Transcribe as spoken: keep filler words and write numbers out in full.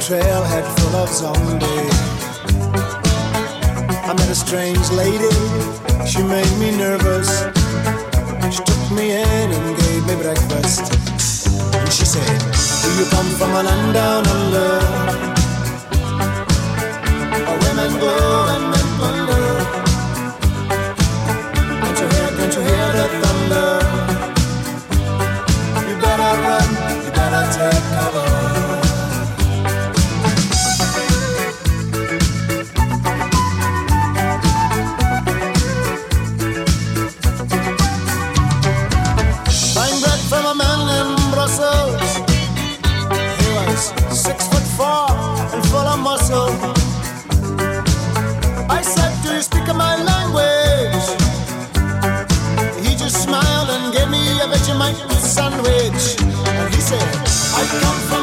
trailhead full of zombies. I met a strange lady, she made me nervous. She took me in and gave me breakfast. And she said, do you come from a land down under? Where women go and men wonder. Can't you hear, can't you hear the thunder? You better run, you better take cover. Six foot four and full of muscle. I said, do you speak my language? He just smiled and gave me a Vegemite sandwich. And he said, I come from